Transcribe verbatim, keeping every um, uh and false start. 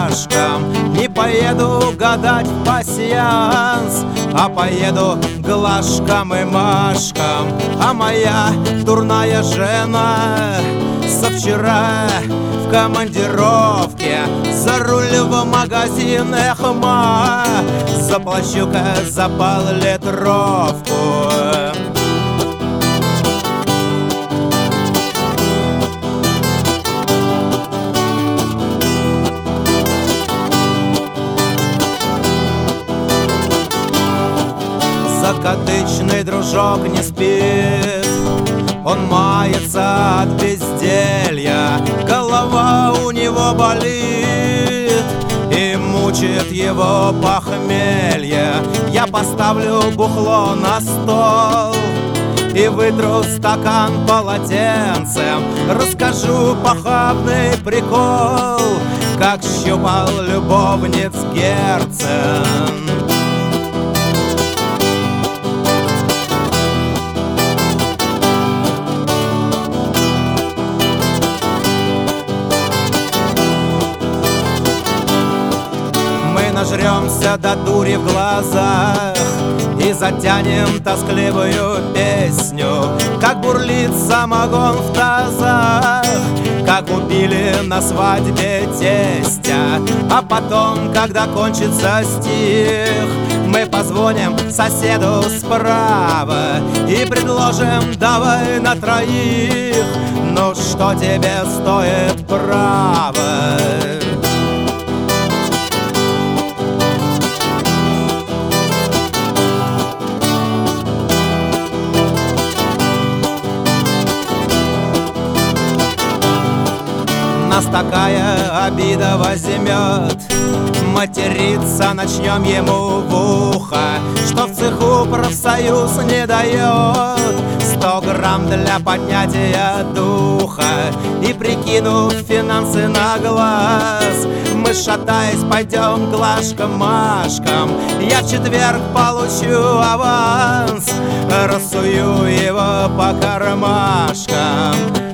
ромашкам. Не поеду гадать в пасьянс, а поеду глажкам и машкам. А моя дурная жена со вчера в командировке, за руль в магазин Эхма, заплачу-ка за пол-литровку. Закадычный дружок не спит, он мается от безделья. Голова у него болит и мучит его похмелье. Я поставлю бухло на стол и вытру стакан полотенцем. Расскажу похабный прикол, как щупал любовниц Герцен. Нажремся до дури в глазах и затянем тоскливую песню, как бурлит самогон в тазах, как убили на свадьбе тестя. А потом, когда кончится стих, мы позвоним соседу справа и предложим: давай на троих, ну что тебе стоит право? Нас такая обида возьмет, материться начнем ему в ухо, что в цеху профсоюз не дает сто грамм для поднятия духа. И прикинув финансы на глаз, мы, шатаясь, пойдем глажкам-машкам. Я в четверг получу аванс, рассую его по кармашкам.